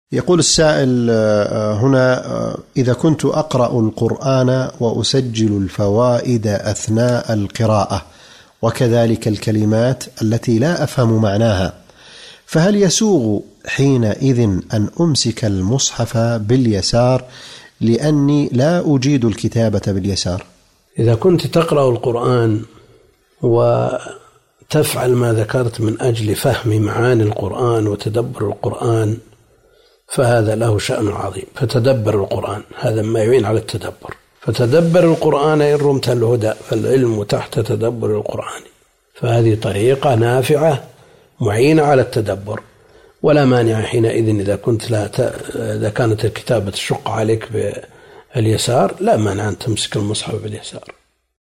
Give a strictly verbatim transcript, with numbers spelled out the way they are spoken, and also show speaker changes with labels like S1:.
S1: يقول السائل هنا: إذا كنت أقرأ القرآن وأسجل الفوائد أثناء القراءة وكذلك الكلمات التي لا أفهم معناها، فهل يسوغ حينئذ أن أمسك المصحف باليسار لأني لا أجيد الكتابة باليسار؟
S2: إذا كنت تقرأ القرآن وتفعل ما ذكرت من أجل فهم معاني القرآن وتدبر القرآن فهذا له شأن عظيم، فتدبر القرآن، هذا ما يعين على التدبر. فتدبر القرآن إن رمت الهدى، فالعلم تحت تدبر القرآن، فهذه طريقة نافعة معينة على التدبر، ولا مانع حينئذ إذا كنت لا ت... إذا كانت الكتابة تشق عليك باليسار لا مانع أن تمسك المصحف باليسار.